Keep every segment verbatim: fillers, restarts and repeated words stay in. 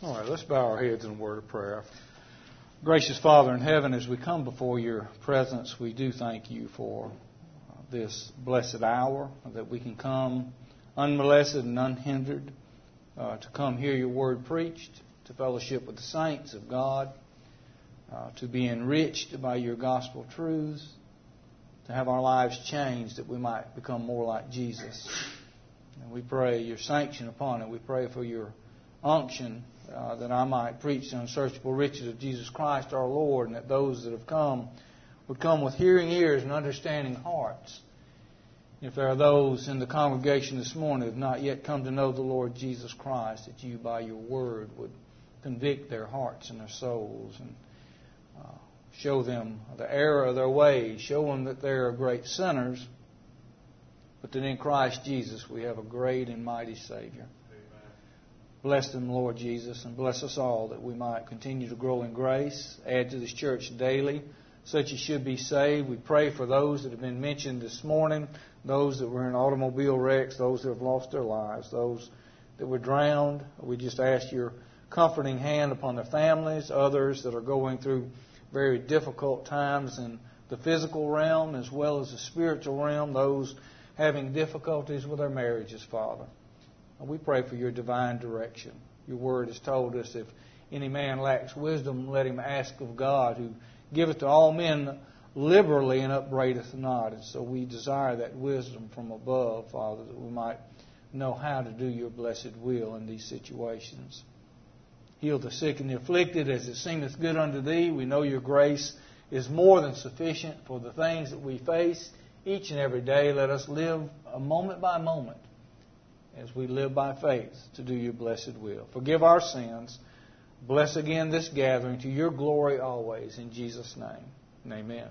All right, let's bow our heads in a word of prayer. Gracious Father in heaven, as we come before your presence, we do thank you for this blessed hour, that we can come unmolested and unhindered, uh, to come hear your word preached, to fellowship with the saints of God, uh, to be enriched by your gospel truths, to have our lives changed that we might become more like Jesus. And we pray your sanction upon it. We pray for your unction, uh, that I might preach the unsearchable riches of Jesus Christ our Lord, and that those that have come would come with hearing ears and understanding hearts. If there are those in the congregation this morning who have not yet come to know the Lord Jesus Christ, that you by your word would convict their hearts and their souls and uh, show them the error of their ways, show them that they are great sinners, but that in Christ Jesus we have a great and mighty Savior. Bless them, Lord Jesus, and bless us all that we might continue to grow in grace, add to this church daily, such as should be saved. We pray for those that have been mentioned this morning, those that were in automobile wrecks, those that have lost their lives, those that were drowned. We just ask your comforting hand upon their families, others that are going through very difficult times in the physical realm as well as the spiritual realm, those having difficulties with their marriages, Father. We pray for your divine direction. Your word has told us, if any man lacks wisdom, let him ask of God, who giveth to all men liberally and upbraideth not. And so we desire that wisdom from above, Father, that we might know how to do your blessed will in these situations. Heal the sick and the afflicted as it seemeth good unto thee. We know your grace is more than sufficient for the things that we face each and every day. Let us live a moment by moment as we live by faith to do your blessed will. Forgive our sins. Bless again this gathering to your glory always. In Jesus' name. And amen.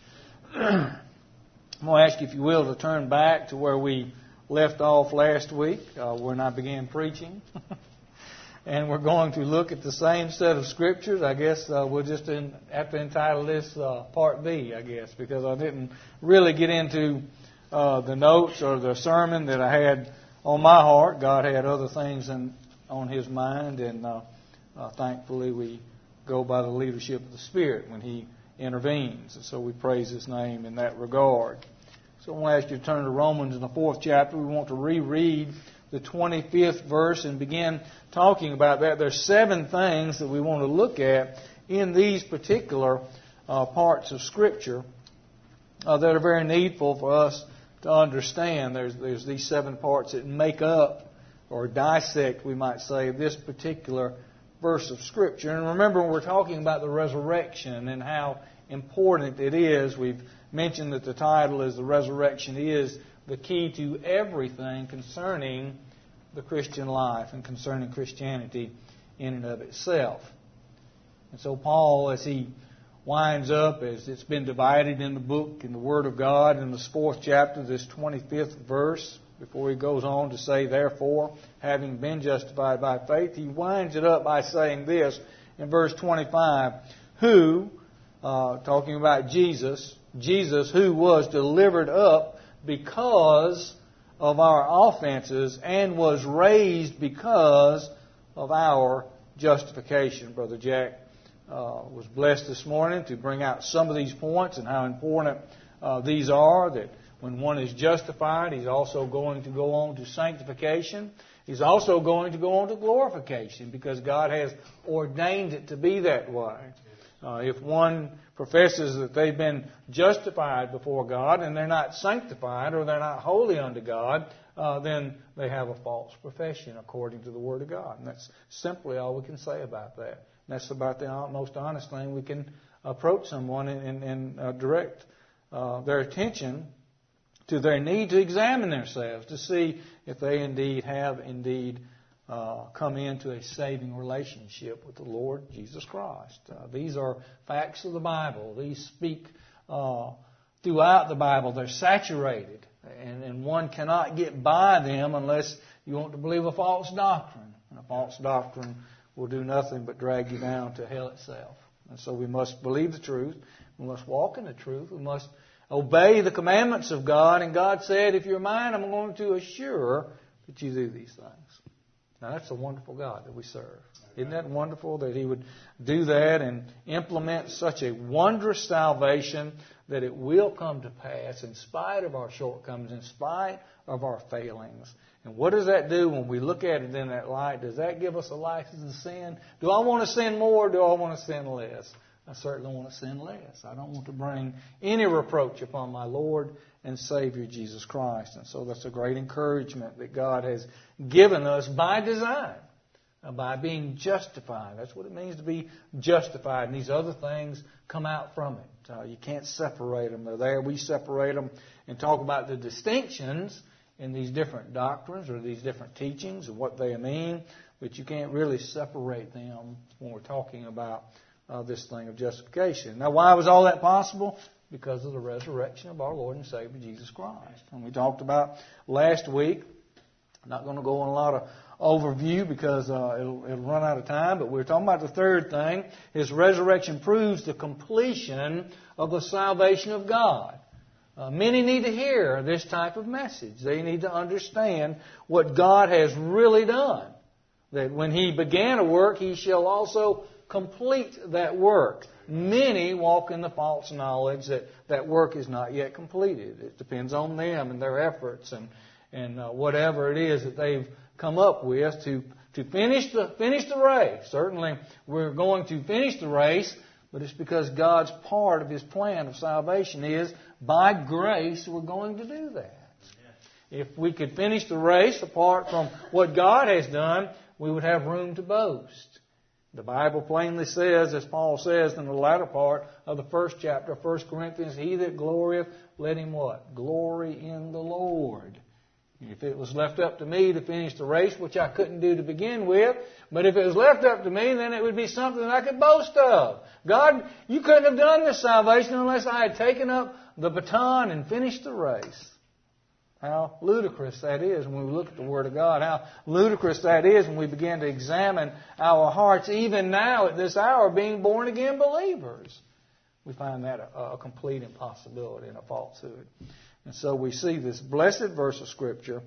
I'm going to ask you, if you will, to turn back to where we left off last week, uh, when I began preaching. And we're going to look at the same set of scriptures. I guess uh, we'll just in, have to entitle this uh, Part B, I guess, because I didn't really get into uh, the notes or the sermon that I had on my heart. God had other things in, on His mind, and uh, uh, thankfully we go by the leadership of the Spirit when He intervenes. And so we praise His name in that regard. So I want to ask you to turn to Romans in the fourth chapter. We want to reread the twenty-fifth verse and begin talking about that. There's seven things that we want to look at in these particular uh, parts of Scripture uh, that are very needful for us to understand. There's, there's these seven parts that make up or dissect, we might say, this particular verse of Scripture. And remember, when we're talking about the resurrection and how important it is, we've mentioned that the title is "The Resurrection is the Key to Everything Concerning the Christian Life and concerning Christianity in and of itself." And so Paul, as he winds up, as it's been divided in the book, in the Word of God, in this fourth chapter, this twenty-fifth verse, before he goes on to say, "Therefore, having been justified by faith," he winds it up by saying this in verse twenty-five, "Who," uh, talking about Jesus, Jesus who was delivered up because of our offenses and was raised because of our justification." Brother Jack Uh, was blessed this morning to bring out some of these points and how important uh, these are, that when one is justified, he's also going to go on to sanctification. He's also going to go on to glorification, because God has ordained it to be that way. Uh, if one professes that they've been justified before God and they're not sanctified or they're not holy unto God, uh, then they have a false profession according to the Word of God. And that's simply all we can say about that. That's about the most honest thing we can approach someone and, and, and uh, direct uh, their attention to their need to examine themselves to see if they indeed have indeed uh, come into a saving relationship with the Lord Jesus Christ. Uh, these are facts of the Bible. These speak uh, throughout the Bible. They're saturated, and, and one cannot get by them unless you want to believe a false doctrine. And a false doctrine will do nothing but drag you down to hell itself. And so we must believe the truth. We must walk in the truth. We must obey the commandments of God. And God said, "If you're mine, I'm going to assure that you do these things." Now, that's a wonderful God that we serve. Isn't that wonderful that He would do that and implement such a wondrous salvation that it will come to pass in spite of our shortcomings, in spite of our failings? And what does that do when we look at it in that light? Does that give us a license to sin? Do I want to sin more or do I want to sin less? I certainly want to sin less. I don't want to bring any reproach upon my Lord and Savior Jesus Christ. And so that's a great encouragement that God has given us by design, by being justified. That's what it means to be justified. And these other things come out from it. Uh, you can't separate them. They're there. We separate them and talk about the distinctions in these different doctrines or these different teachings and what they mean. But you can't really separate them when we're talking about uh, this thing of justification. Now, why was all that possible? Because of the resurrection of our Lord and Savior Jesus Christ. And we talked about last week. I'm not going to go on a lot of overview because uh, it'll, it'll run out of time, but we're talking about the third thing. His resurrection proves the completion of the salvation of God. Uh, many need to hear this type of message. They need to understand what God has really done. That when He began a work, He shall also complete that work. Many walk in the false knowledge that that work is not yet completed. It depends on them and their efforts and, and uh, whatever it is that they've come up with to, to finish the finish the race. Certainly we're going to finish the race, but it's because God's part of His plan of salvation is by grace we're going to do that. If we could finish the race apart from what God has done, we would have room to boast. The Bible plainly says, as Paul says in the latter part of the first chapter of First Corinthians, he that glorieth, let him what? Glory in the Lord. If it was left up to me to finish the race, which I couldn't do to begin with, but if it was left up to me, then it would be something that I could boast of. God, you couldn't have done this salvation unless I had taken up the baton and finished the race. How ludicrous that is when we look at the Word of God. How ludicrous that is when we begin to examine our hearts, even now at this hour, being born again believers. We find that a, a complete impossibility and a falsehood. And so we see this blessed verse of Scripture.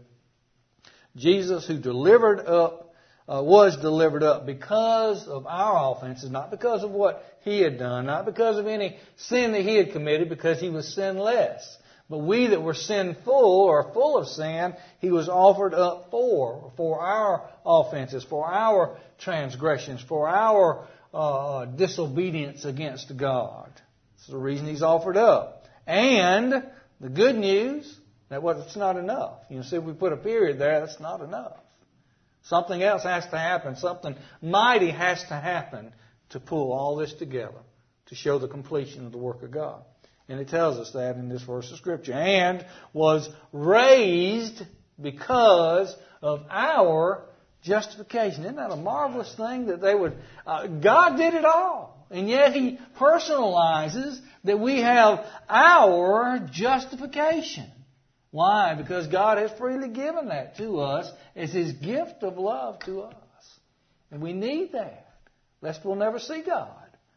Jesus, who delivered up, uh, was delivered up because of our offenses, not because of what He had done, not because of any sin that He had committed, because He was sinless. But we that were sinful or full of sin, He was offered up for, for our offenses, for our transgressions, for our uh, disobedience against God. That's the reason He's offered up. And the good news, that well, it's not enough. You know, see, if we put a period there, that's not enough. Something else has to happen. Something mighty has to happen to pull all this together, to show the completion of the work of God. And it tells us that in this verse of Scripture. And was raised because of our justification. Isn't that a marvelous thing that they would... Uh, God did it all. And yet He personalizes that we have our justification. Why? Because God has freely given that to us as His gift of love to us. And we need that, lest we'll never see God.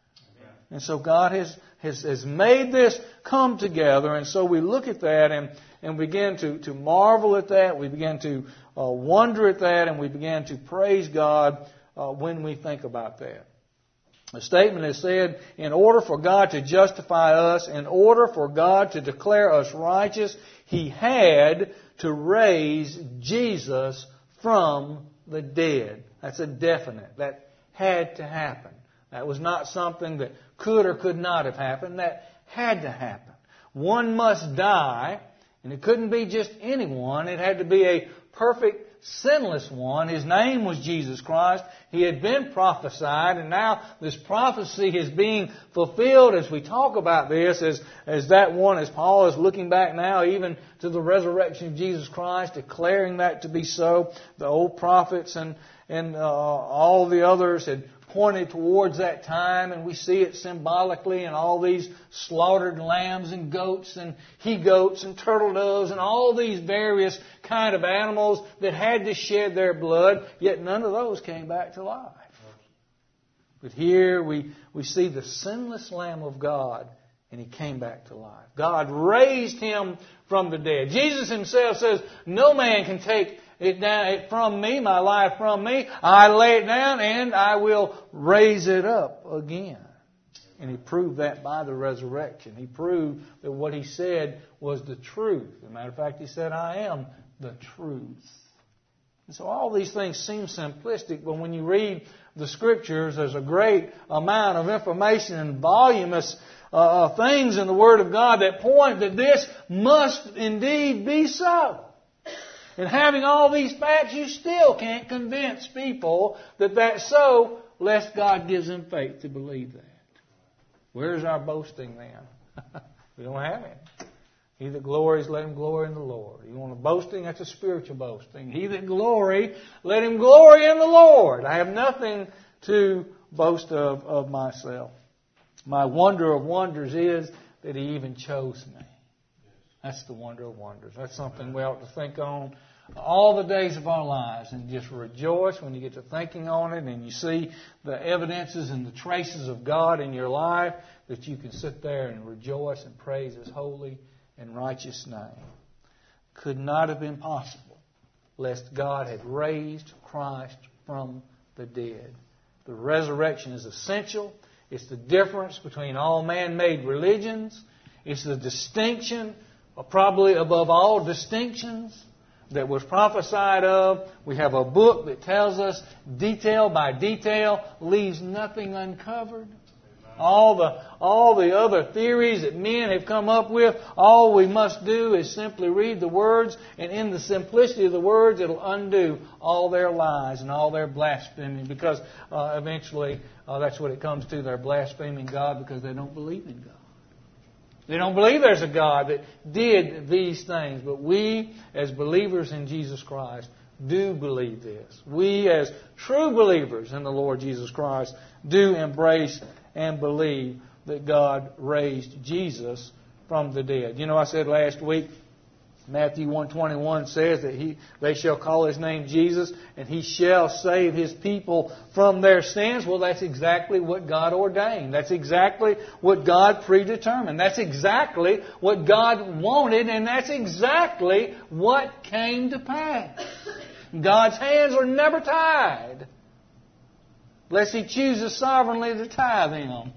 And so God has, has, has made this come together. And so we look at that and, and begin to, to marvel at that. We begin to uh, wonder at that. And we begin to praise God uh, when we think about that. The statement is said, in order for God to justify us, in order for God to declare us righteous, He had to raise Jesus from the dead. That's a definite. That had to happen. That was not something that could or could not have happened. That had to happen. One must die, and it couldn't be just anyone. It had to be a perfect, sinless one. His name was Jesus Christ. He had been prophesied, and now this prophecy is being fulfilled as we talk about this, as, as that one, as Paul is looking back now even to the resurrection of Jesus Christ, declaring that to be so. The old prophets and, and uh, all the others had pointed towards that time, and we see it symbolically in all these slaughtered lambs and goats and he-goats and turtle doves and all these various kind of animals that had to shed their blood, yet none of those came back to life. But here we, we see the sinless Lamb of God, and He came back to life. God raised Him from the dead. Jesus Himself says, no man can take it down it from me, my life from me. I lay it down and I will raise it up again. And He proved that by the resurrection. He proved that what He said was the truth. As a matter of fact, He said, I am the truth. And so all these things seem simplistic, but when you read the Scriptures, there's a great amount of information and voluminous uh, things in the Word of God that point that this must indeed be so. And having all these facts, you still can't convince people that that's so, lest God gives them faith to believe that. Where's our boasting then? We don't have any. He that glories, let him glory in the Lord. You want a boasting? That's a spiritual boasting. He that glory, let him glory in the Lord. I have nothing to boast of of myself. My wonder of wonders is that He even chose me. That's the wonder of wonders. That's something we ought to think on all the days of our lives and just rejoice when you get to thinking on it and you see the evidences and the traces of God in your life, that you can sit there and rejoice and praise His holy and righteous name. Could not have been possible lest God had raised Christ from the dead. The resurrection is essential. It's the difference between all man-made religions. It's the distinction, probably above all distinctions, that was prophesied of. We have a book that tells us detail by detail, leaves nothing uncovered. All the all the other theories that men have come up with, all we must do is simply read the words, and in the simplicity of the words, it'll undo all their lies and all their blasphemy, because uh, eventually uh, that's what it comes to. They're blaspheming God because they don't believe in God. They don't believe there's a God that did these things. But we, as believers in Jesus Christ, do believe this. We, as true believers in the Lord Jesus Christ, do embrace and believe that God raised Jesus from the dead. You know, I said last week, Matthew one twenty-one says that he, they shall call His name Jesus, and He shall save His people from their sins. Well, that's exactly what God ordained. That's exactly what God predetermined. That's exactly what God wanted, and that's exactly what came to pass. God's hands are never tied, lest He chooses sovereignly to tie them.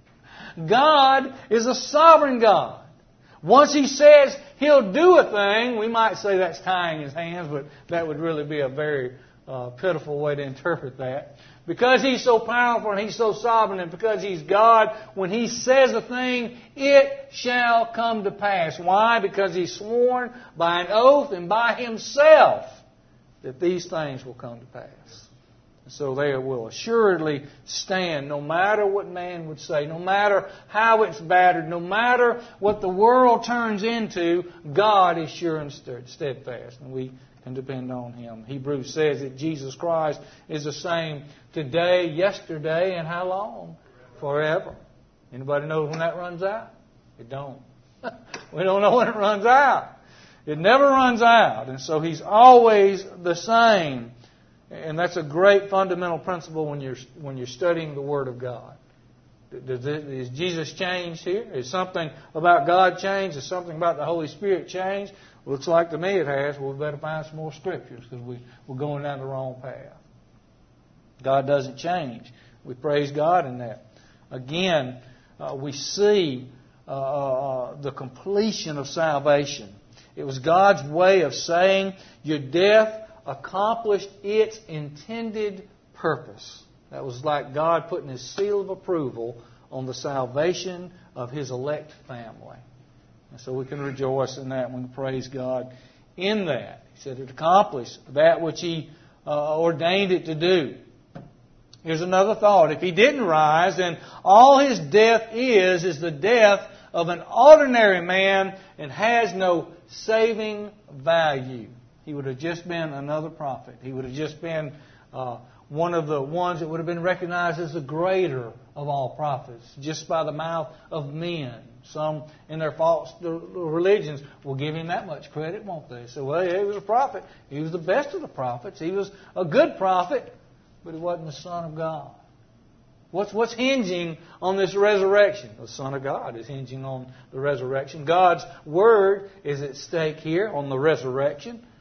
God is a sovereign God. Once He says He'll do a thing, we might say that's tying His hands, but that would really be a very uh, pitiful way to interpret that. Because He's so powerful and He's so sovereign, and because He's God, when He says a thing, it shall come to pass. Why? Because He's sworn by an oath and by Himself that these things will come to pass. So they will assuredly stand, no matter what man would say, no matter how it's battered, no matter what the world turns into, God is sure and steadfast, and we can depend on Him. Hebrews says that Jesus Christ is the same today, yesterday, and how long? Forever. Anybody know when that runs out? It don't. We don't know when it runs out. It never runs out, and so He's always the same. And that's a great fundamental principle when you're when you're studying the Word of God. Does it, is Jesus changed here? Is something about God changed? Is something about the Holy Spirit changed? Looks like to me it has. Well, we better find some more scriptures, because we, we're going down the wrong path. God doesn't change. We praise God in that. Again, uh, we see uh, uh, the completion of salvation. It was God's way of saying your death accomplished its intended purpose. That was like God putting His seal of approval on the salvation of His elect family. And so we can rejoice in that and we can praise God in that. He said it accomplished that which He uh, ordained it to do. Here's another thought. If He didn't rise, then all His death is, is the death of an ordinary man and has no saving value. He would have just been another prophet. He would have just been uh, one of the ones that would have been recognized as the greater of all prophets, just by the mouth of men. Some in their false religions will give him that much credit, won't they? So, well, yeah, he was a prophet. He was the best of the prophets. He was a good prophet, but he wasn't the Son of God. What's, what's hinging on this resurrection? The Son of God is hinging on the resurrection. God's Word is at stake here on the resurrection.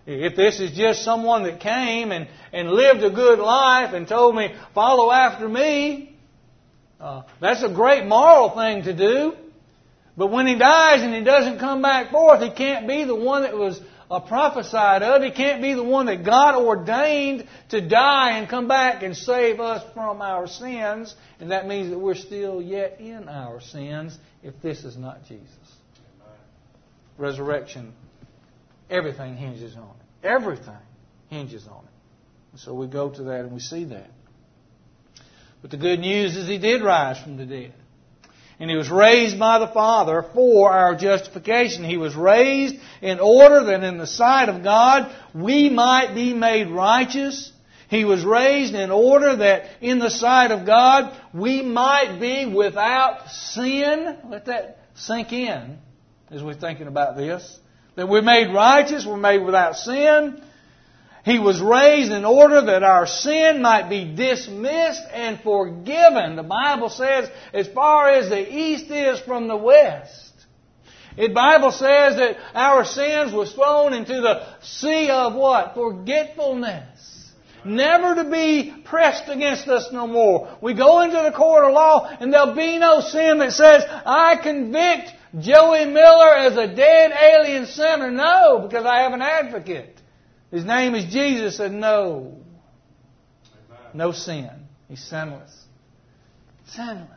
If this is just someone that came and, and lived a good life and told me, follow after me, uh, that's a great moral thing to do. But when he dies and he doesn't come back forth, he can't be the one that was uh, prophesied of. He can't be the one that God ordained to die and come back and save us from our sins. And that means that we're still yet in our sins if this is not Jesus. Resurrection, everything hinges on it. Everything hinges on it. And so we go to that and we see that. But the good news is He did rise from the dead. And He was raised by the Father for our justification. He was raised in order that in the sight of God we might be made righteous. He was raised in order that in the sight of God we might be without sin. Let that sink in as we're thinking about this. That we're made righteous, we're made without sin. He was raised in order that our sin might be dismissed and forgiven. The Bible says, as far as the east is from the west. The Bible says that our sins was thrown into the sea of what? Forgetfulness. Never to be pressed against us no more. We go into the court of law and there'll be no sin that says, I convict Joey Miller as a dead alien sinner. No, because I have an advocate. His name is Jesus, and no. Amen. No sin. He's sinless. Sinless.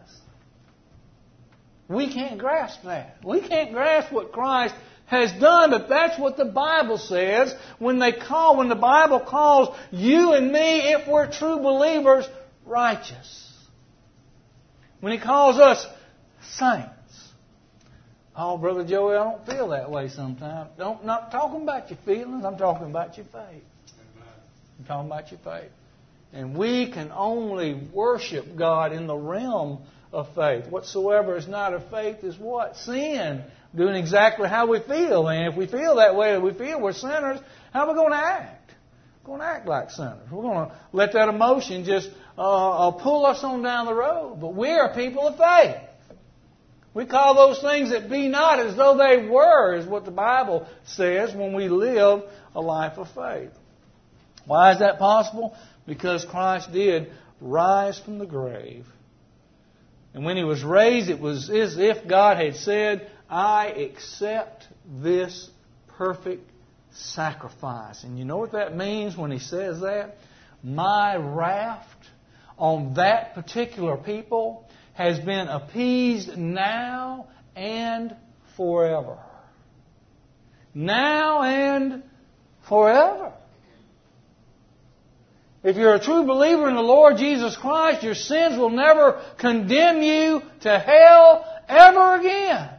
We can't grasp that. We can't grasp what Christ has done, but that's what the Bible says when they call, when the Bible calls you and me, if we're true believers, righteous. When He calls us saints. Oh, Brother Joey, I don't feel that way sometimes. Don't, not talking about your feelings. I'm talking about your faith. I'm talking about your faith. And we can only worship God in the realm of faith. Whatsoever is not of faith is what? Sin. Doing exactly how we feel. And if we feel that way, if we feel we're sinners, how are we going to act? We're going to act like sinners. We're going to let that emotion just uh, uh, pull us on down the road. But we are people of faith. We call those things that be not as though they were, is what the Bible says when we live a life of faith. Why is that possible? Because Christ did rise from the grave. And when He was raised, it was as if God had said, I accept this perfect sacrifice. And you know what that means when He says that? My wrath on that particular people has been appeased now and forever. Now and forever. If you're a true believer in the Lord Jesus Christ, your sins will never condemn you to hell ever again.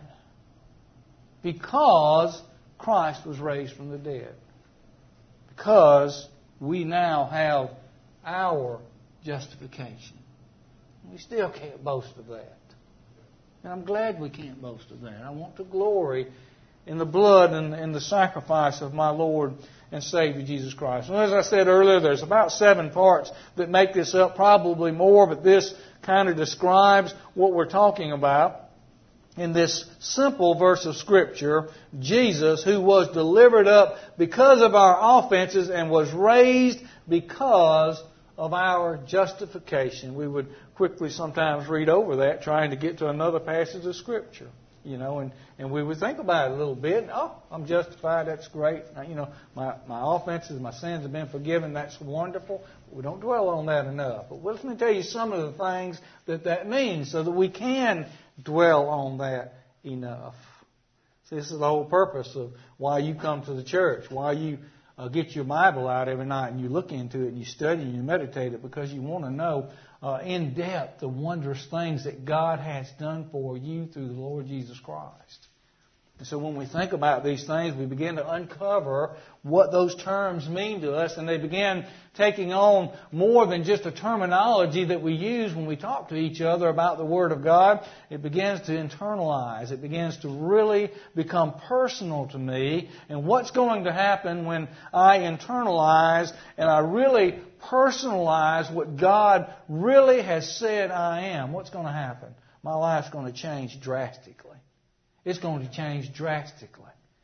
Because Christ was raised from the dead. Because we now have our justification. We still can't boast of that. And I'm glad we can't boast of that. I want to glory in the blood and in the sacrifice of my Lord and Savior Jesus Christ. And as I said earlier, there's about seven parts that make this up, probably more, but this kind of describes what we're talking about. In this simple verse of Scripture, Jesus, who was delivered up because of our offenses and was raised because of our justification. We would quickly sometimes read over that, trying to get to another passage of Scripture. You know, and, and we would think about it a little bit. Oh, I'm justified. That's great. You know, my, my offenses, my sins have been forgiven. That's wonderful. We don't dwell on that enough. But let me tell you some of the things that that means so that we can dwell on that enough. See, this is the whole purpose of why you come to the church, why you uh, get your Bible out every night and you look into it and you study and you meditate it, because you want to know Uh, in depth the wondrous things that God has done for you through the Lord Jesus Christ. And so when we think about these things, we begin to uncover what those terms mean to us, and they begin taking on more than just a terminology that we use when we talk to each other about the Word of God. It begins to internalize. It begins to really become personal to me. And what's going to happen when I internalize and I really personalize what God really has said I am? What's going to happen? My life's going to change drastically. It's going to change drastically.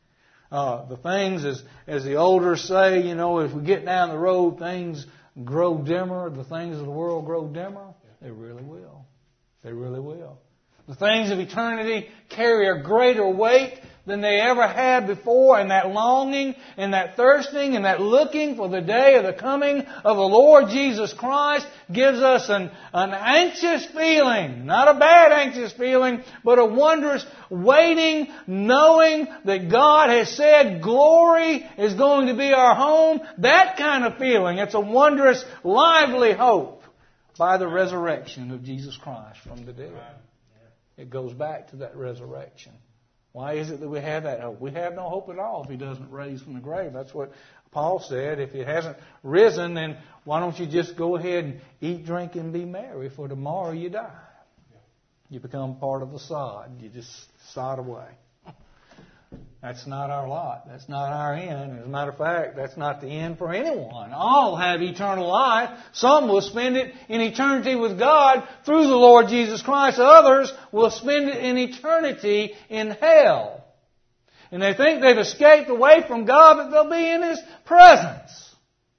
Uh, the things, as, as the elders say, you know, if we get down the road, things grow dimmer. The things of the world grow dimmer. They really will. They really will. The things of eternity carry a greater weight than they ever had before, and that longing and that thirsting and that looking for the day of the coming of the Lord Jesus Christ gives us an, an anxious feeling. Not a bad anxious feeling, but a wondrous waiting, knowing that God has said glory is going to be our home. That kind of feeling. It's a wondrous, lively hope by the resurrection of Jesus Christ from the dead. It goes back to that resurrection. Why is it that we have that hope? We have no hope at all if He doesn't raise from the grave. That's what Paul said. If He hasn't risen, then why don't you just go ahead and eat, drink, and be merry, for tomorrow you die. You become part of the sod. You just sod away. That's not our lot. That's not our end. As a matter of fact, that's not the end for anyone. All have eternal life. Some will spend it in eternity with God through the Lord Jesus Christ. Others will spend it in eternity in hell. And they think they've escaped away from God, but they'll be in His presence.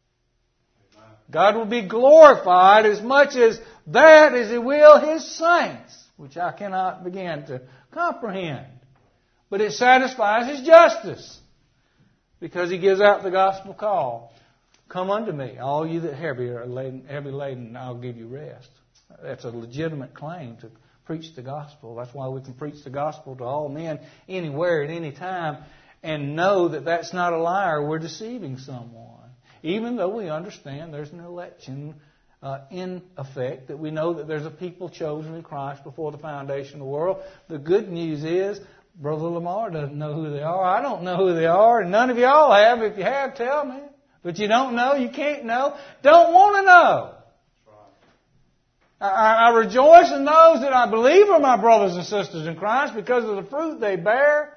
God will be glorified as much as that as He will His saints, which I cannot begin to comprehend. But it satisfies His justice, because He gives out the gospel call. Come unto me, all you that heavy are laden, heavy laden, and I'll give you rest. That's a legitimate claim to preach the gospel. That's why we can preach the gospel to all men, anywhere, at any time, and know that that's not a liar. We're deceiving someone. Even though we understand there's an election uh, in effect, that we know that there's a people chosen in Christ before the foundation of the world. The good news is, Brother Lamar doesn't know who they are. I don't know who they are. And none of y'all have. If you have, tell me. But you don't know. You can't know. Don't want to know. I, I rejoice in those that I believe are my brothers and sisters in Christ because of the fruit they bear.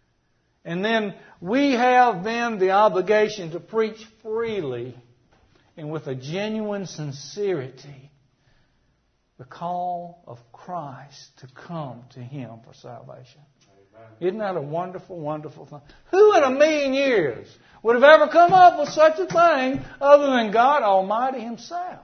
And then we have then the obligation to preach freely and with a genuine sincerity the call of Christ to come to Him for salvation. Isn't that a wonderful, wonderful thing? Who in a million years would have ever come up with such a thing other than God Almighty Himself?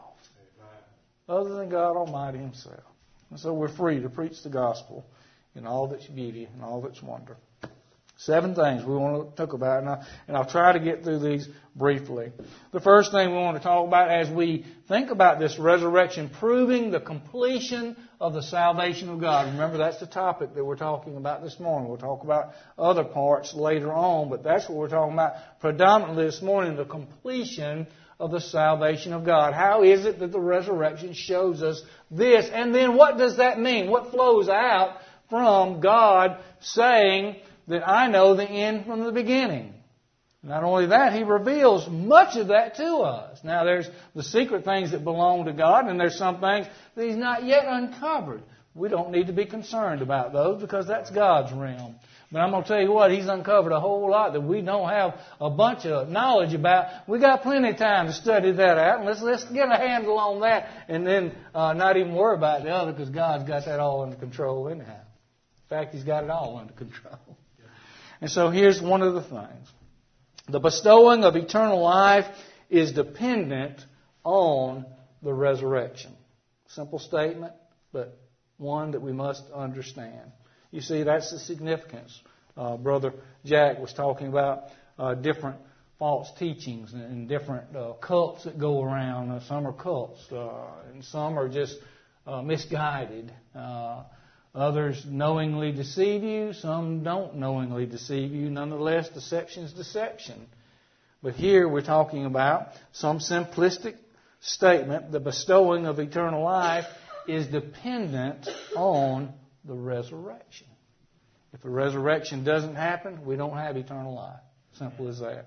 Other than God Almighty Himself. And so we're free to preach the gospel in all its beauty and all its wonder. Seven things we want to talk about, and, I, and I'll try to get through these briefly. The first thing we want to talk about as we think about this resurrection, proving the completion of the salvation of God. Remember, that's the topic that we're talking about this morning. We'll talk about other parts later on, but that's what we're talking about predominantly this morning, the completion of the salvation of God. How is it that the resurrection shows us this? And then what does that mean? What flows out from God saying that I know the end from the beginning? Not only that, He reveals much of that to us. Now, there's the secret things that belong to God, and there's some things that He's not yet uncovered. We don't need to be concerned about those because that's God's realm. But I'm going to tell you what, He's uncovered a whole lot that we don't have a bunch of knowledge about. We got plenty of time to study that out, and let's let's get a handle on that, and then uh, not even worry about the other because God's got that all under control anyhow. In fact, He's got it all under control. And so here's one of the things. The bestowing of eternal life is dependent on the resurrection. Simple statement, but one that we must understand. You see, that's the significance. Uh, Brother Jack was talking about uh, different false teachings and different uh, cults that go around. Uh, some are cults, uh, and some are just uh, misguided. Uh, Others knowingly deceive you. Some don't knowingly deceive you. Nonetheless, deception is deception. But here we're talking about some simplistic statement. The bestowing of eternal life is dependent on the resurrection. If the resurrection doesn't happen, we don't have eternal life. Simple as that.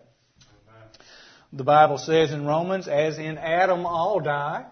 The Bible says in Romans, as in Adam all die,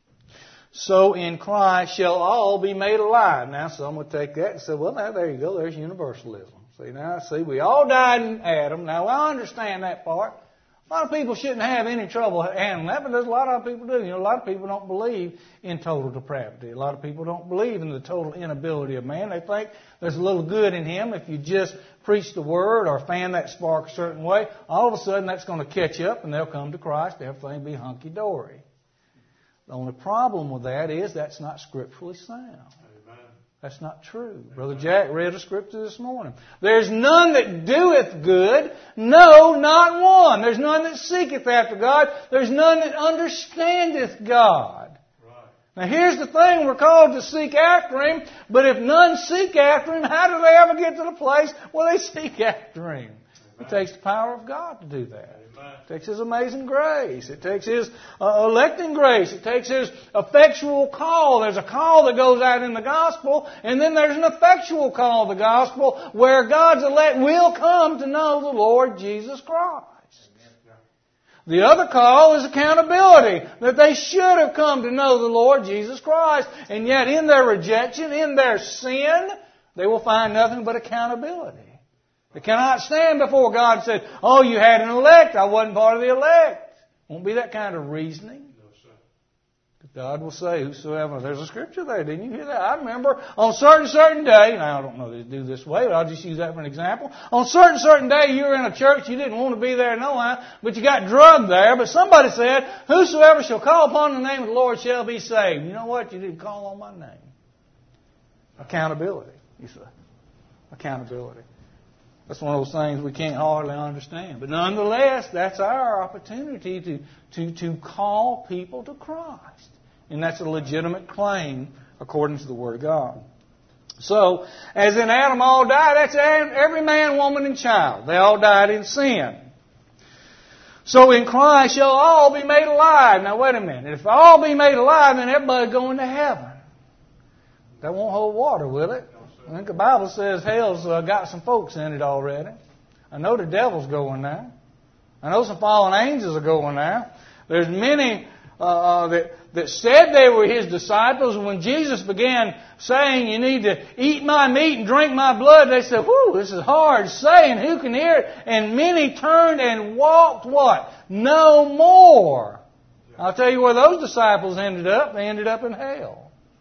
so in Christ shall all be made alive. Now, some would take that and say, well, now, there you go. There's universalism. See, now, see, we all died in Adam. Now, I understand that part. A lot of people shouldn't have any trouble handling that, but there's a lot of people do. You know, a lot of people don't believe in total depravity. A lot of people don't believe in the total inability of man. They think there's a little good in him if you just preach the word or fan that spark a certain way. All of a sudden, that's going to catch up, and they'll come to Christ. Everything will be hunky-dory. The only problem with that is that's not scripturally sound. That's not true. Brother Jack read a scripture this morning. There's none that doeth good, no, not one. There's none that seeketh after God. There's none that understandeth God. Right. Now here's the thing, we're called to seek after Him, but if none seek after Him, how do they ever get to the place where they seek after Him? It takes the power of God to do that. It takes His amazing grace. It takes His uh, electing grace. It takes His effectual call. There's a call that goes out in the gospel, and then there's an effectual call of the gospel where God's elect will come to know the Lord Jesus Christ. The other call is accountability, that they should have come to know the Lord Jesus Christ, and yet in their rejection, in their sin, they will find nothing but accountability. They cannot stand before God and say, oh, you had an elect, I wasn't part of the elect. Won't be that kind of reasoning. No, sir. God will say, whosoever, there's a scripture there, didn't you hear that? I remember on a certain, certain day, now I don't know they do this way, but I'll just use that for an example. On a certain, certain day, you were in a church, you didn't want to be there no how, but you got drugged there, but somebody said, whosoever shall call upon the name of the Lord shall be saved. You know what? You didn't call on my name. Accountability, you say. Accountability. That's one of those things we can't hardly understand. But nonetheless, that's our opportunity to, to, to call people to Christ. And that's a legitimate claim according to the Word of God. So, as in Adam all died, that's every man, woman, and child. They all died in sin. So in Christ shall all be made alive. Now wait a minute. If all be made alive, then everybody going to heaven. That won't hold water, will it? I think the Bible says hell's uh, got some folks in it already. I know the devil's going there. I know some fallen angels are going there. There's many uh, uh, that, that said they were His disciples. When Jesus began saying, you need to eat my meat and drink my blood, they said, whew, this is hard saying. Who can hear it? And many turned and walked what? No more. I'll tell you where those disciples ended up. They ended up in hell.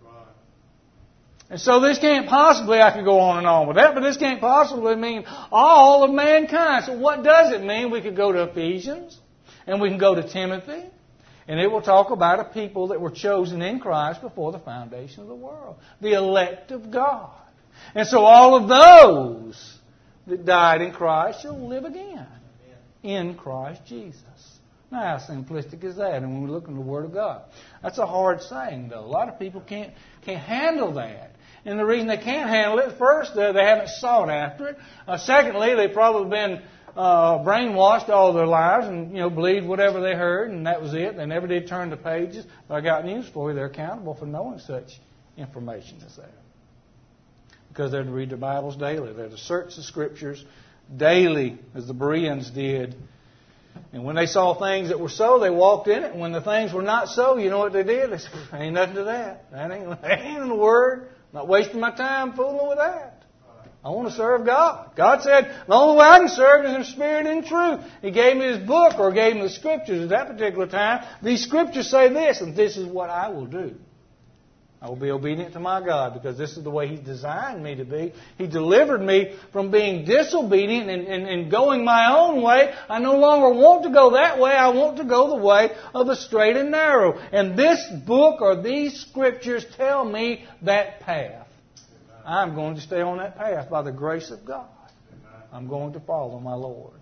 And so this can't possibly, I could go on and on with that, but this can't possibly mean all of mankind. So what does it mean? We could go to Ephesians, and we can go to Timothy, and it will talk about a people that were chosen in Christ before the foundation of the world. The elect of God. And so all of those that died in Christ shall live again in Christ Jesus. Now, how simplistic is that? And when we look in the Word of God, that's a hard saying, though. A lot of people can't can't handle that. And the reason they can't handle it, first, uh, they haven't sought after it. Uh, secondly, they've probably been uh, brainwashed all their lives and, you know, believed whatever they heard, and that was it. They never did turn the pages. But I got news for you. They're accountable for knowing such information as that. Because they're to read their Bibles daily. They're to search the Scriptures daily, as the Bereans did. And when they saw things that were so, they walked in it. And when the things were not so, you know what they did? They said, ain't nothing to that. That ain't, that ain't in the Word. I'm not wasting my time fooling with that. I want to serve God. God said, the only way I can serve is in spirit and in truth. He gave me His book, or gave me the Scriptures at that particular time. These Scriptures say this, and this is what I will do. I will be obedient to my God, because this is the way He designed me to be. He delivered me from being disobedient and, and, and going my own way. I no longer want to go that way. I want to go the way of the straight and narrow. And this book or these Scriptures tell me that path. I'm going to stay on that path by the grace of God. I'm going to follow my Lord.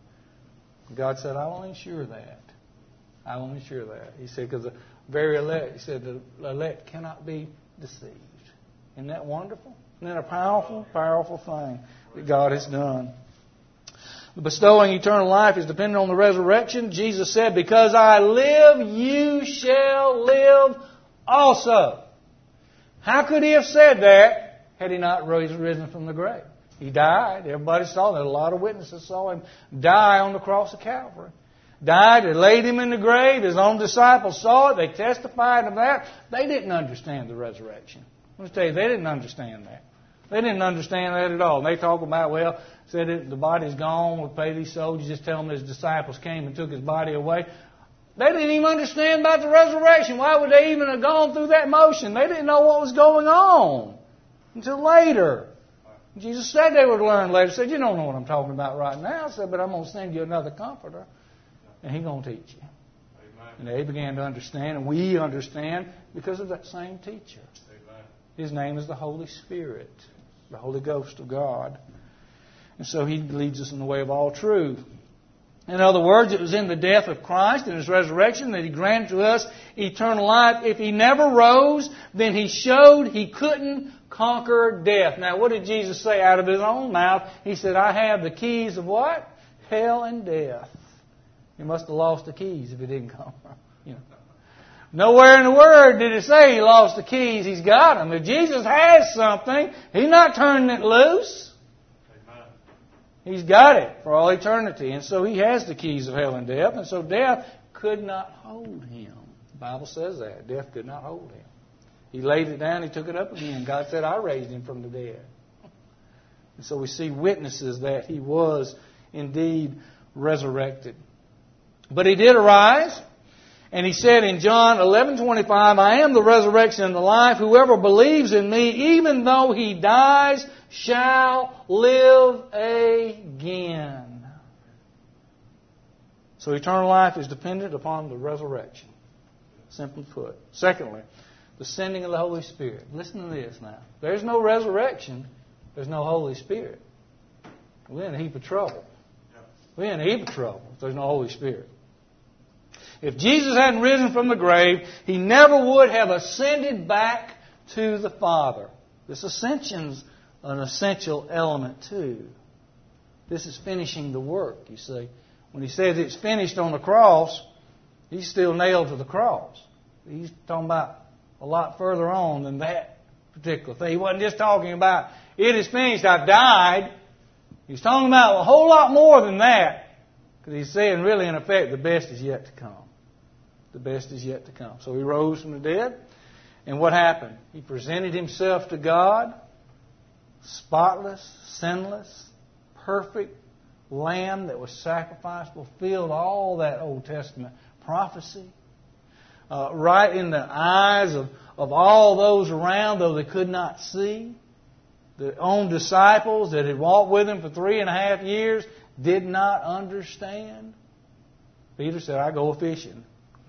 God said, I will ensure that. I will ensure that. He said, because the very elect, He said, the elect cannot be deceived. Isn't that wonderful? Isn't that a powerful, powerful thing that God has done? The bestowing eternal life is dependent on the resurrection. Jesus said, because I live, you shall live also. How could He have said that had He not risen from the grave? He died. Everybody saw that. A lot of witnesses saw Him die on the cross of Calvary. Died, they laid Him in the grave. His own disciples saw it. They testified of that. They didn't understand the resurrection. Let me tell you, they didn't understand that. They didn't understand that at all. And they talk about, well, said it, the body's gone, we'll pay these soldiers, just tell them his disciples came and took his body away. They didn't even understand about the resurrection. Why would they even have gone through that motion? They didn't know what was going on until later. Jesus said they would learn later. He said, you don't know what I'm talking about right now. I said, but I'm going to send you another comforter, and he's going to teach you. Amen. And they began to understand, and we understand because of that same teacher. Amen. His name is the Holy Spirit, the Holy Ghost of God. And so he leads us in the way of all truth. In other words, it was in the death of Christ and His resurrection that He granted to us eternal life. If He never rose, then He showed He couldn't conquer death. Now, what did Jesus say out of His own mouth? He said, I have the keys of what? Hell and death. He must have lost the keys if He didn't come. You know. Nowhere in the Word did it say He lost the keys. He's got them. If Jesus has something, He's not turning it loose. He's got it for all eternity. And so He has the keys of hell and death. And so death could not hold Him. The Bible says that. Death could not hold Him. He laid it down. He took it up again. God said, I raised Him from the dead. And so we see witnesses that He was indeed resurrected. But He did arise. And He said in John eleven twenty-five, I am the resurrection and the life. Whoever believes in Me, even though he dies, shall live again. So eternal life is dependent upon the resurrection. Simply put. Secondly, the sending of the Holy Spirit. Listen to this now. There's no resurrection. There's no Holy Spirit. We're in a heap of trouble. We're in a heap of trouble if there's no Holy Spirit. If Jesus hadn't risen from the grave, He never would have ascended back to the Father. This ascension's an essential element too. This is finishing the work, you see. When He says it's finished on the cross, He's still nailed to the cross. He's talking about a lot further on than that particular thing. He wasn't just talking about, it is finished, I've died. He's talking about a whole lot more than that. Because He's saying, really, in effect, the best is yet to come. The best is yet to come. So He rose from the dead. And what happened? He presented Himself to God. Spotless, sinless, perfect Lamb that was sacrificed. Fulfilled all that Old Testament prophecy. Uh, right in the eyes of, of all those around, though they could not see. The own disciples that had walked with Him for three and a half years did not understand. Peter said, I go fishing.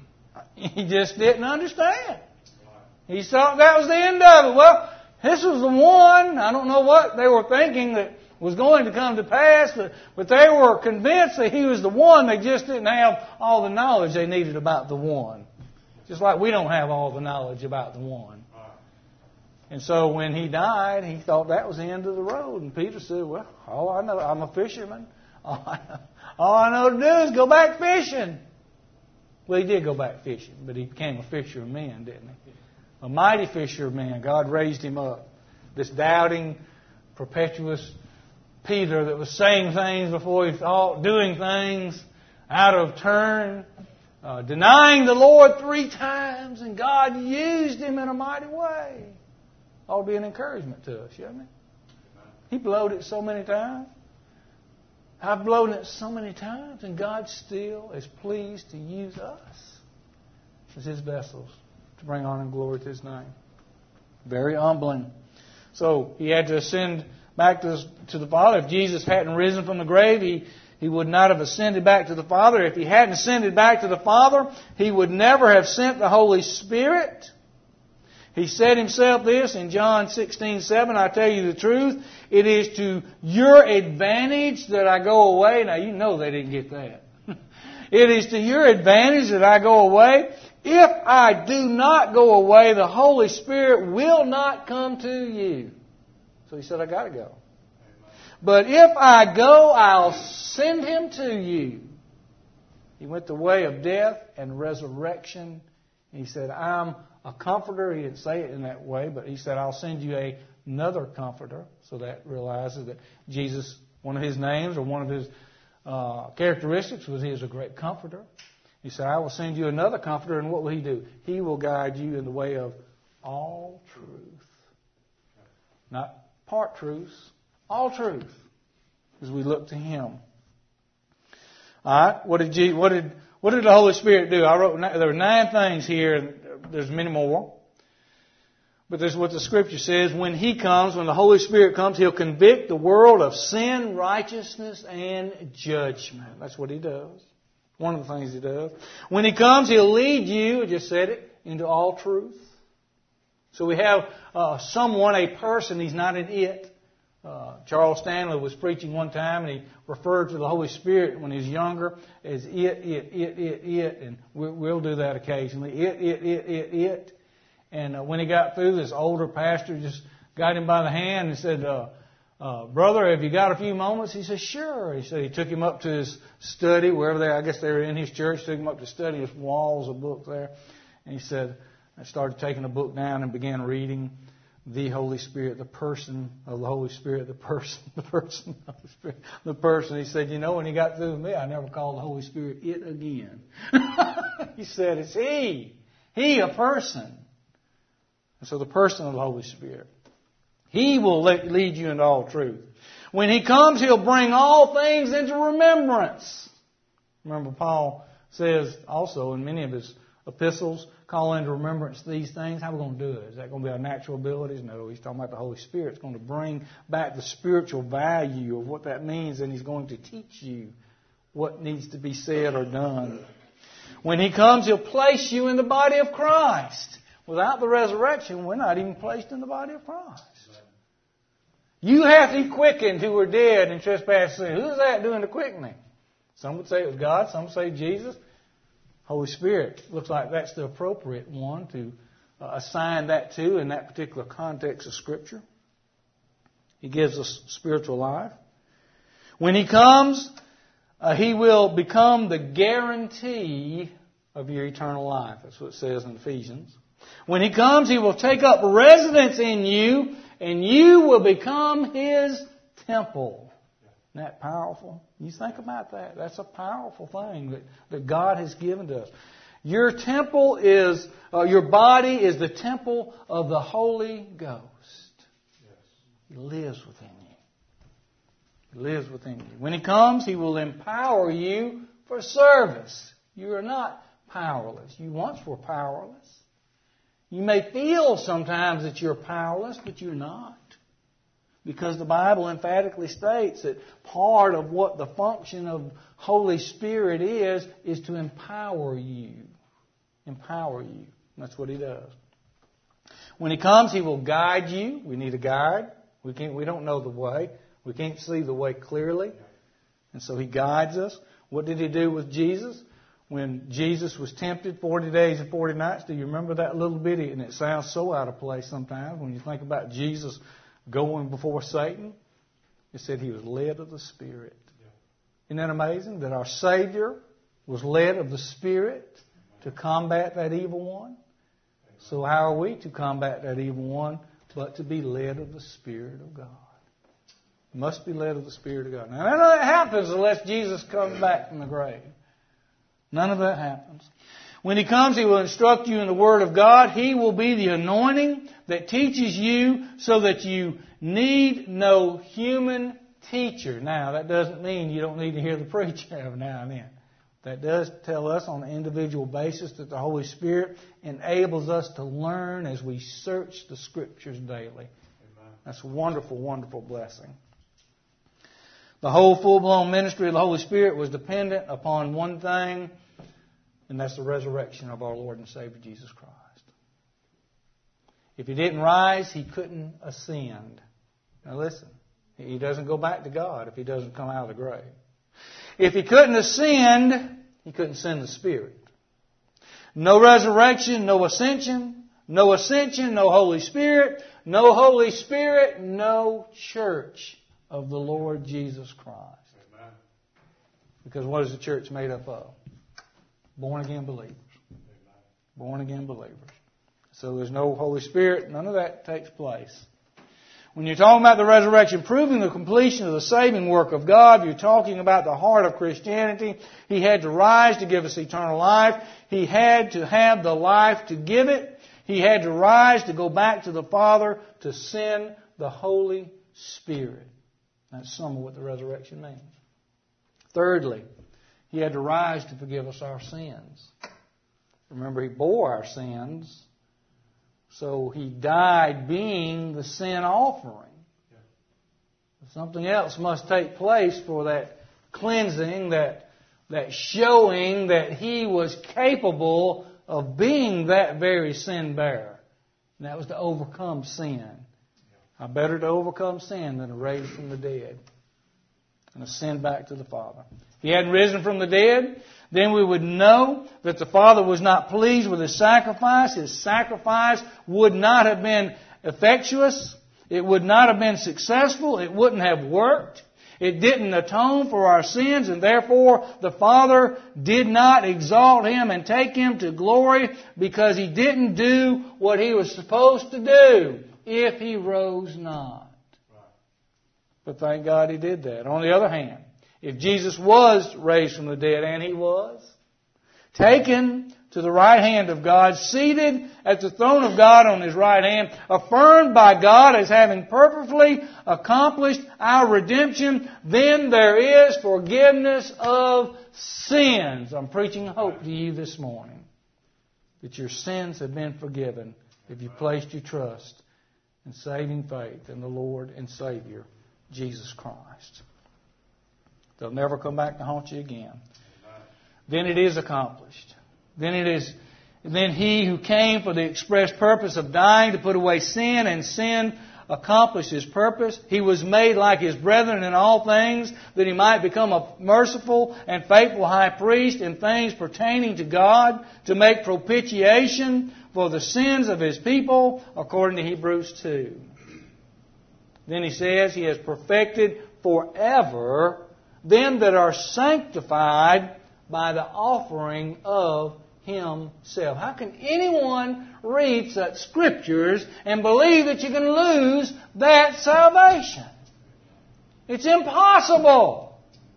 He just didn't understand. He thought that was the end of it. Well, this was the one. I don't know what they were thinking that was going to come to pass, but, but they were convinced that He was the one. They just didn't have all the knowledge they needed about the one. Just like we don't have all the knowledge about the one. And so when He died, he thought that was the end of the road. And Peter said, well, all I know, I'm a fisherman. All I know, all I know to do is go back fishing. Well, he did go back fishing, but he became a fisher of men, didn't he? A mighty fisher of men. God raised him up. This doubting, impetuous Peter that was saying things before he thought, doing things out of turn, uh, denying the Lord three times, and God used him in a mighty way. Ought to be an encouragement to us, shouldn't it? He blowed it so many times. I've blown it so many times, and God still is pleased to use us as His vessels to bring honor and glory to His name. Very humbling. So He had to ascend back to, his, to the Father. If Jesus hadn't risen from the grave, he, he would not have ascended back to the Father. If He hadn't ascended back to the Father, He would never have sent the Holy Spirit. He said Himself this in John sixteen seven, I tell you the truth, it is to your advantage that I go away. Now, you know they didn't get that. It is to your advantage that I go away. If I do not go away, the Holy Spirit will not come to you. So He said, I got to go. But if I go, I'll send Him to you. He went the way of death and resurrection. He said, I'm a comforter. He didn't say it in that way, but He said, I'll send you a, another comforter. So that realizes that Jesus, one of His names or one of His uh, characteristics was He is a great comforter. He said, I will send you another comforter, and what will He do? He will guide you in the way of all truth. Not part truths, all truth, as we look to Him. All right, what did Jesus, what did what did the Holy Spirit do? I wrote there were nine things here, and there's many more. But this is what the Scripture says. When He comes, when the Holy Spirit comes, He'll convict the world of sin, righteousness, and judgment. That's what He does. One of the things He does. When He comes, He'll lead you, I just said it, into all truth. So we have uh, someone, a person, He's not an it. Uh, Charles Stanley was preaching one time, and he referred to the Holy Spirit when he was younger as it, it, it, it, it. And we'll do that occasionally. It, it, it, it, it. And uh, when he got through, this older pastor just got him by the hand and said, uh, uh, brother, have you got a few moments? He said, sure. He said he took him up to his study, wherever they, I guess they were in his church, took him up to study his walls of book there. And he said, I started taking the book down and began reading the Holy Spirit, the person of the Holy Spirit, the person, the person of the Spirit, the person. He said, you know, when he got through with me, I never called the Holy Spirit it again. He said, it's He. He, a person. And so the person of the Holy Spirit. He will lead you into all truth. When He comes, He'll bring all things into remembrance. Remember, Paul says also in many of his epistles, call into remembrance these things. How are we going to do it? Is that going to be our natural abilities? No, he's talking about the Holy Spirit. It's going to bring back the spiritual value of what that means, and He's going to teach you what needs to be said or done. When He comes, He'll place you in the body of Christ. Without the resurrection, we're not even placed in the body of Christ. You have to be quickened who were dead in trespass sin. Who's that doing the quickening? Some would say it was God. Some would say Jesus. Holy Spirit looks like that's the appropriate one to uh, assign that to in that particular context of Scripture. He gives us spiritual life. When He comes, uh, He will become the guarantee of your eternal life. That's what it says in Ephesians. When He comes, He will take up residence in you, and you will become His temple. Isn't that powerful? You think about that. That's a powerful thing that, that God has given to us. Your temple is, uh, your body is the temple of the Holy Ghost. Yes. He lives within you. He lives within you. When He comes, He will empower you for service. You are not powerless. You once were powerless. You may feel sometimes that you're powerless, but you're not. Because the Bible emphatically states that part of what the function of Holy Spirit is, is to empower you. Empower you. That's what He does. When He comes, He will guide you. We need a guide. We can't, we don't know the way. We can't see the way clearly. And so He guides us. What did He do with Jesus? When Jesus was tempted forty days and forty nights, do you remember that little bitty? And it sounds so out of place sometimes when you think about Jesus going before Satan. It said He was led of the Spirit. Yeah. Isn't that amazing? That our Savior was led of the Spirit to combat that evil one. So how are we to combat that evil one? But to be led of the Spirit of God. Must be led of the Spirit of God. Now none of that happens unless Jesus comes back from the grave. None of that happens. When He comes, He will instruct you in the Word of God. He will be the anointing that teaches you so that you need no human teacher. Now, that doesn't mean you don't need to hear the preacher every now and then. That does tell us on an individual basis that the Holy Spirit enables us to learn as we search the Scriptures daily. Amen. That's a wonderful, wonderful blessing. The whole full-blown ministry of the Holy Spirit was dependent upon one thing, and that's the resurrection of our Lord and Savior Jesus Christ. If He didn't rise, He couldn't ascend. Now listen, He doesn't go back to God if He doesn't come out of the grave. If He couldn't ascend, He couldn't send the Spirit. No resurrection, no ascension. No ascension, no Holy Spirit. No Holy Spirit, no church of the Lord Jesus Christ. Amen. Because what is the church made up of? Born again believers. Amen. Born again believers. So there's no Holy Spirit. None of that takes place. When you're talking about the resurrection, proving the completion of the saving work of God, you're talking about the heart of Christianity. He had to rise to give us eternal life. He had to have the life to give it. He had to rise to go back to the Father to send the Holy Spirit. That's some of what the resurrection means. Thirdly, He had to rise to forgive us our sins. Remember, He bore our sins, so He died being the sin offering. Something else must take place for that cleansing, that, that showing that He was capable of being that very sin bearer. And that was to overcome sin. How better to overcome sin than to raise from the dead and ascend back to the Father. If He hadn't risen from the dead, then we would know that the Father was not pleased with His sacrifice. His sacrifice would not have been effectuous. It would not have been successful. It wouldn't have worked. It didn't atone for our sins, and therefore the Father did not exalt Him and take Him to glory because He didn't do what He was supposed to do if He rose not. But thank God He did that. On the other hand, if Jesus was raised from the dead, and He was, taken to the right hand of God, seated at the throne of God on His right hand, affirmed by God as having perfectly accomplished our redemption, then there is forgiveness of sins. I'm preaching hope to you this morning that your sins have been forgiven if you placed your trust in saving faith in the Lord and Savior, Jesus Christ. They'll never come back to haunt you again. Then it is accomplished. Then it is, then He who came for the express purpose of dying to put away sin, and sin accomplished His purpose. He was made like His brethren in all things, that He might become a merciful and faithful high priest in things pertaining to God, to make propitiation for the sins of His people, according to Hebrews two. Then He says He has perfected forever them that are sanctified by the offering of Himself. How can anyone read such scriptures and believe that you can lose that salvation? It's impossible.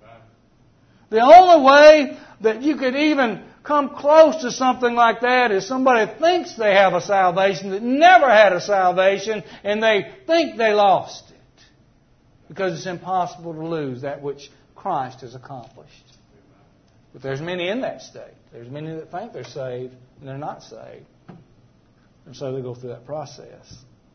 The only way that you could even come close to something like that is somebody thinks they have a salvation that never had a salvation, and they think they lost it. Because it's impossible to lose that which Christ has accomplished. But there's many in that state. There's many that think they're saved and they're not saved. And so they go through that process.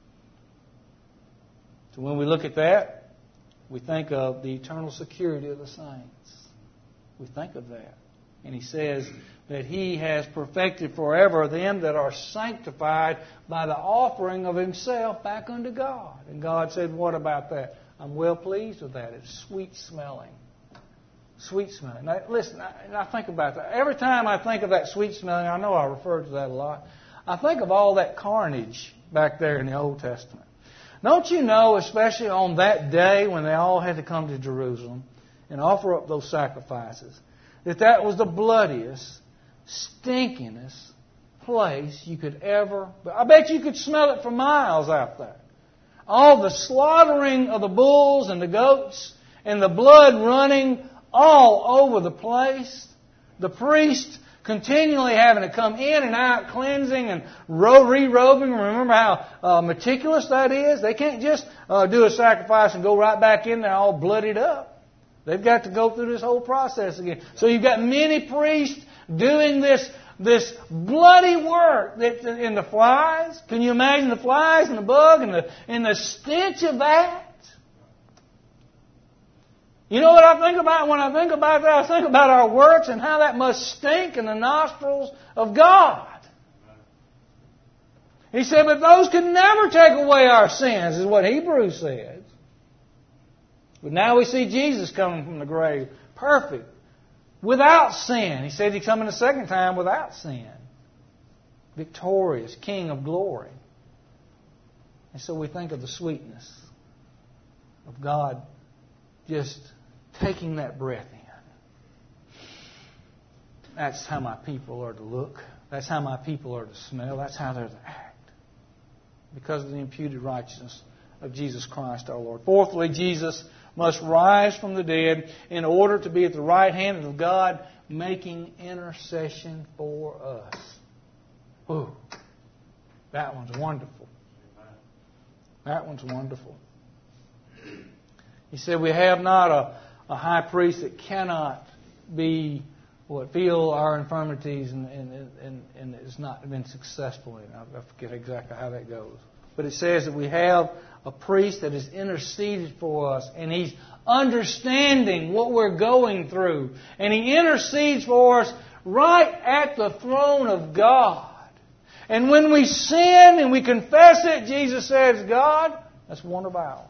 So when we look at that, we think of the eternal security of the saints. We think of that. And He says that He has perfected forever them that are sanctified by the offering of Himself back unto God. And God said, what about that? I'm well pleased with that. It's sweet smelling. Sweet smelling. Now, listen, I, I think about that. Every time I think of that sweet smelling, I know I refer to that a lot. I think of all that carnage back there in the Old Testament. Don't you know, especially on that day when they all had to come to Jerusalem and offer up those sacrifices, that that was the bloodiest, stinkingest place you could ever... I bet you could smell it for miles out there. All the slaughtering of the bulls and the goats and the blood running all over the place. The priest continually having to come in and out, cleansing and re-robing. Remember how uh, meticulous that is? They can't just uh, do a sacrifice and go right back in there all bloodied up. They've got to go through this whole process again. So you've got many priests doing this, this bloody work. In the flies. Can you imagine the flies and the bug and the, and the stench of that? You know what I think about when I think about that? I think about our works and how that must stink in the nostrils of God. He said, but those can never take away our sins, is what Hebrews says. But now we see Jesus coming from the grave, perfect, without sin. He said He's coming a second time without sin. Victorious, King of glory. And so we think of the sweetness of God just taking that breath in. That's how my people are to look. That's how my people are to smell. That's how they're to act. Because of the imputed righteousness of Jesus Christ our Lord. Fourthly, Jesus must rise from the dead in order to be at the right hand of God, making intercession for us. Ooh, that one's wonderful. That one's wonderful. He said, we have not a, a high priest that cannot be, what, feel our infirmities and, and, and, and has not been successful in. I forget exactly how that goes. But it says that we have a priest that has interceded for us, and he's understanding what we're going through. And he intercedes for us right at the throne of God. And when we sin and we confess it, Jesus says, God, that's one of ours.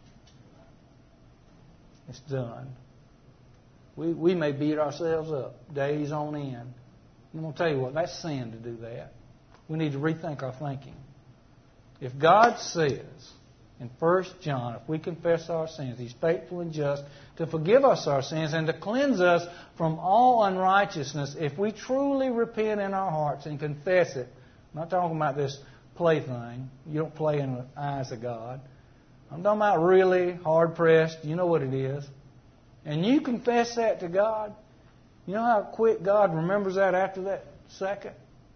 It's done. We, we may beat ourselves up days on end. I'm going to tell you what, that's sin to do that. We need to rethink our thinking. If God says in First John, if we confess our sins, He's faithful and just to forgive us our sins and to cleanse us from all unrighteousness if we truly repent in our hearts and confess it. I'm not talking about this plaything. You don't play in the eyes of God. I'm talking about really hard-pressed. You know what it is. And you confess that to God. You know how quick God remembers that after that second?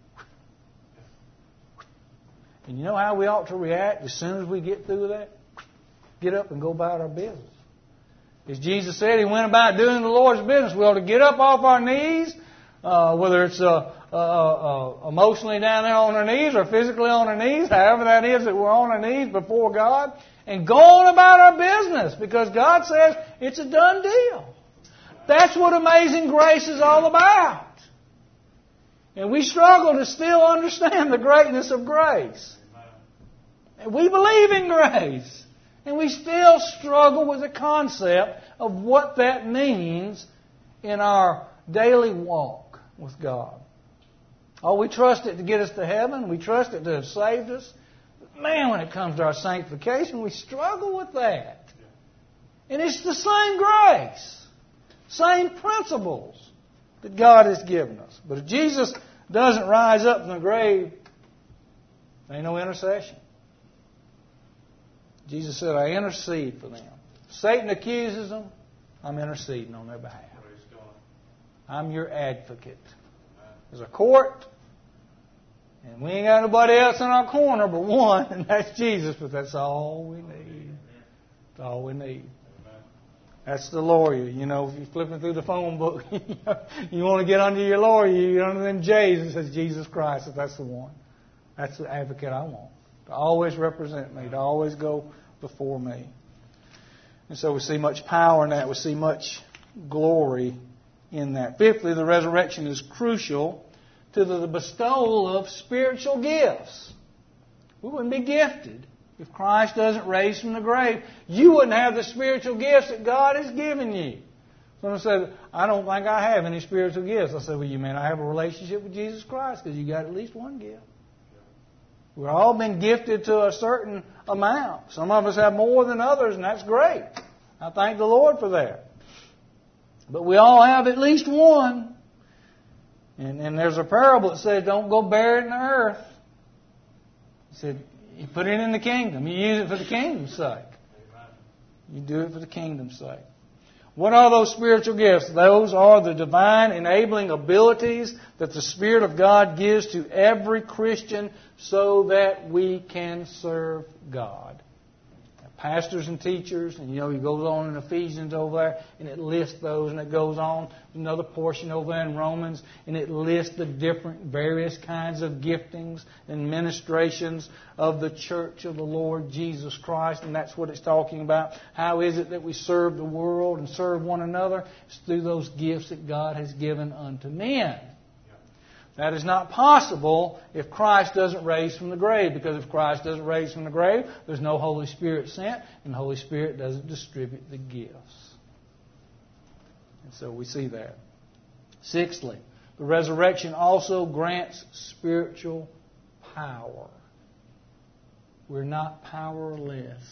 And you know how we ought to react as soon as we get through that? Get up and go about our business. As Jesus said, He went about doing the Lord's business. We ought to get up off our knees, uh, whether it's uh, uh, uh, emotionally down there on our knees or physically on our knees, however that is that we're on our knees before God, and go on about our business because God says it's a done deal. That's what Amazing Grace is all about. And we struggle to still understand the greatness of grace. And we believe in grace. And we still struggle with the concept of what that means in our daily walk with God. Oh, we trust it to get us to heaven. We trust it to have saved us. But man, when it comes to our sanctification, we struggle with that. And it's the same grace, same principles that God has given us. But if Jesus doesn't rise up from the grave, there ain't no intercession. Jesus said, I intercede for them. Satan accuses them, I'm interceding on their behalf. I'm your advocate. There's a court, and we ain't got nobody else in our corner but one, and that's Jesus, but that's all we need. That's all we need. That's the lawyer. You know, if you're flipping through the phone book, you want to get under your lawyer, you get under them J's and says Jesus Christ, if that's the one. That's the advocate I want. To always represent me, to always go before me. And so we see much power in that. We see much glory in that. Fifthly, the resurrection is crucial to the bestowal of spiritual gifts. We wouldn't be gifted if Christ doesn't raise from the grave. You wouldn't have the spiritual gifts that God has given you. Someone said, I don't think I have any spiritual gifts. I said, well, you mean I have a relationship with Jesus Christ because you got at least one gift. We've all been gifted to a certain amount. Some of us have more than others, and that's great. I thank the Lord for that. But we all have at least one. And, and there's a parable that says, don't go bury it in the earth. He said, you put it in the kingdom. You use it for the kingdom's sake. You do it for the kingdom's sake. What are those spiritual gifts? Those are the divine enabling abilities that the Spirit of God gives to every Christian so that we can serve God. Pastors and teachers, and you know, he goes on in Ephesians over there, and it lists those, and it goes on another portion over there in Romans, and it lists the different various kinds of giftings and ministrations of the church of the Lord Jesus Christ, and that's what it's talking about. How is it that we serve the world and serve one another? It's through those gifts that God has given unto men. That is not possible if Christ doesn't raise from the grave, because if Christ doesn't raise from the grave, there's no Holy Spirit sent, and the Holy Spirit doesn't distribute the gifts. And so we see that. Sixthly, the resurrection also grants spiritual power. We're not powerless.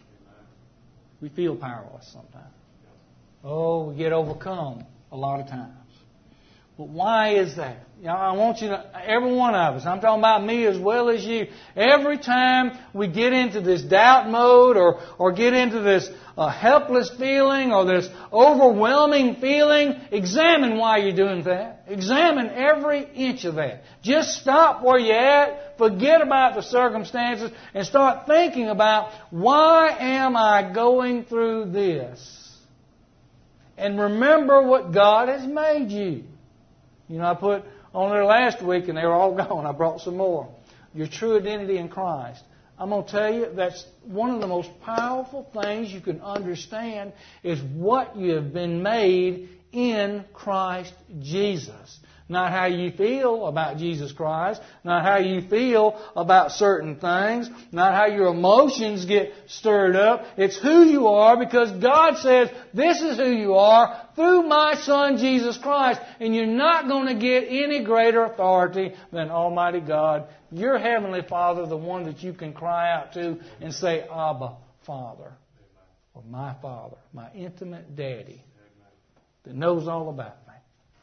We feel powerless sometimes. Oh, we get overcome a lot of times. But why is that? You know, I want you to, every one of us, I'm talking about me as well as you, every time we get into this doubt mode or, or get into this uh, helpless feeling or this overwhelming feeling, examine why you're doing that. Examine every inch of that. Just stop where you're at, forget about the circumstances, and start thinking about, why am I going through this? And remember what God has made you. You know, I put on there last week, and they were all gone. I brought some more. Your true identity in Christ. I'm going to tell you, that's one of the most powerful things you can understand is what you have been made in Christ Jesus. Not how you feel about Jesus Christ, not how you feel about certain things, not how your emotions get stirred up. It's who you are, because God says, this is who you are through my Son Jesus Christ. And you're not going to get any greater authority than Almighty God, your Heavenly Father, the one that you can cry out to and say, Abba, Father, or my Father, my intimate Daddy that knows all about me.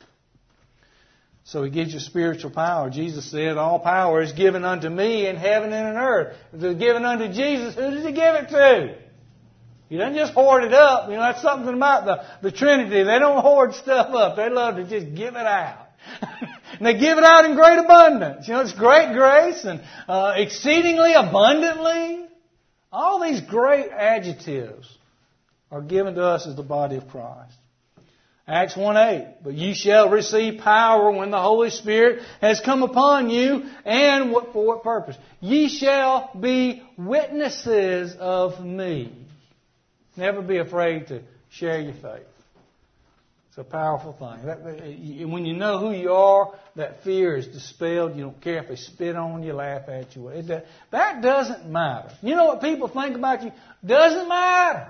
So He gives you spiritual power. Jesus said, all power is given unto me in heaven and in earth. If it's given unto Jesus, who does He give it to? He doesn't just hoard it up. You know, that's something about the, the Trinity. They don't hoard stuff up. They love to just give it out. And they give it out in great abundance. You know, it's great grace and uh, exceedingly abundantly. All these great adjectives are given to us as the body of Christ. Acts one eight, but ye shall receive power when the Holy Spirit has come upon you, and what for what purpose? Ye shall be witnesses of me. Never be afraid to share your faith. It's a powerful thing. That, when you know who you are, that fear is dispelled. You don't care if they spit on you, laugh at you. It, that, that doesn't matter. You know what people think about you? Doesn't matter.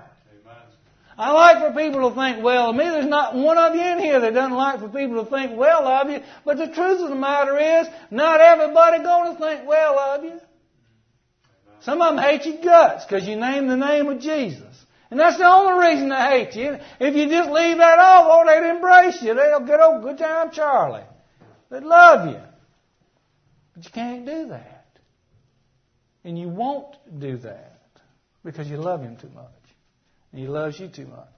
I like for people to think well of me. There's not one of you in here that doesn't like for people to think well of you. But the truth of the matter is, not everybody going to think well of you. Some of them hate your guts because you name the name of Jesus. And that's the only reason they hate you. If you just leave that off, oh, they'd embrace you. They'll get over good time Charlie. They'd love you. But you can't do that. And you won't do that because you love Him too much. And He loves you too much.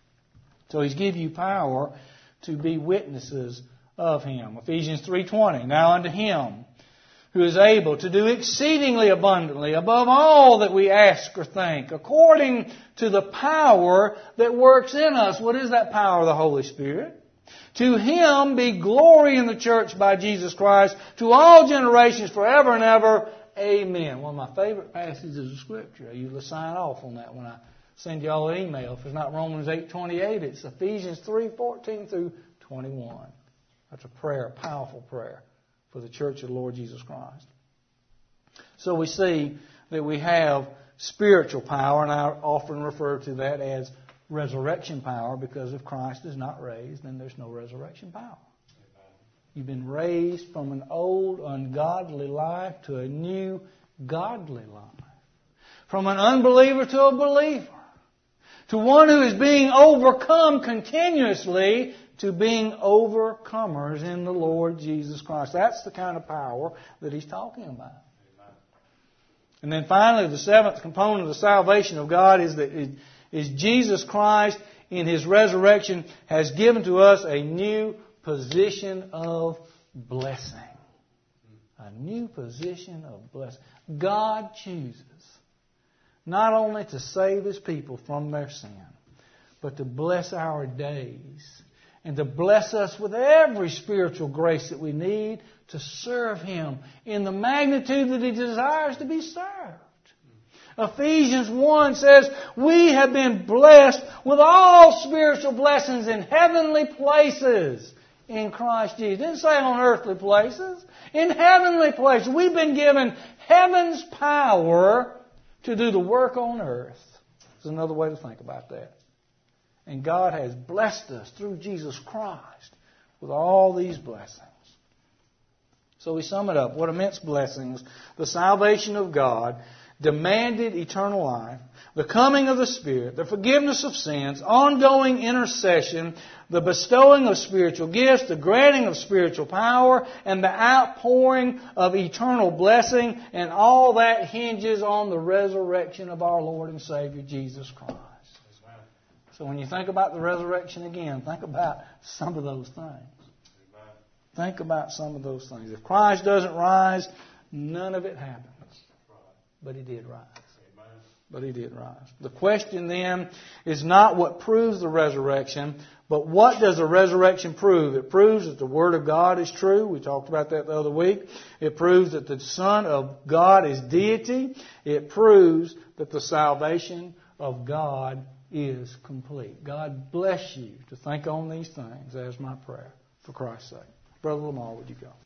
So He's given you power to be witnesses of Him. Ephesians three twenty, now unto Him who is able to do exceedingly abundantly above all that we ask or think, according to the power that works in us. What is that power? The Holy Spirit. To Him be glory in the church by Jesus Christ, to all generations forever and ever. Amen. One of my favorite passages of Scripture. I usually sign off on that when I send you all an email. If it's not Romans eight twenty-eight, it's Ephesians three fourteen through twenty-one. That's a prayer, a powerful prayer for the church of the Lord Jesus Christ. So we see that we have spiritual power, and I often refer to that as resurrection power, because if Christ is not raised, then there's no resurrection power. You've been raised from an old, ungodly life to a new, godly life. From an unbeliever to a believer. To one who is being overcome continuously to being overcomers in the Lord Jesus Christ. That's the kind of power that He's talking about. And then finally, the seventh component of the salvation of God is that is Jesus Christ in His resurrection has given to us a new position of blessing. A new position of blessing. God chooses not only to save His people from their sin, but to bless our days and to bless us with every spiritual grace that we need to serve Him in the magnitude that He desires to be served. Ephesians one says, we have been blessed with all spiritual blessings in heavenly places in Christ Jesus. It didn't say on earthly places. In heavenly places. We've been given heaven's power to do the work on earth. There's another way to think about that. And God has blessed us through Jesus Christ with all these blessings. So we sum it up. What immense blessings. The salvation of God demanded eternal life, the coming of the Spirit, the forgiveness of sins, ongoing intercession, the bestowing of spiritual gifts, the granting of spiritual power, and the outpouring of eternal blessing, and all that hinges on the resurrection of our Lord and Savior Jesus Christ. So when you think about the resurrection again, think about some of those things. Think about some of those things. If Christ doesn't rise, none of it happens. But He did rise. But He did rise. The question then is not what proves the resurrection, but what does the resurrection prove? It proves that the Word of God is true. We talked about that the other week. It proves that the Son of God is deity. It proves that the salvation of God is complete. God bless you to think on these things as my prayer. For Christ's sake. Brother Lamar, would you go?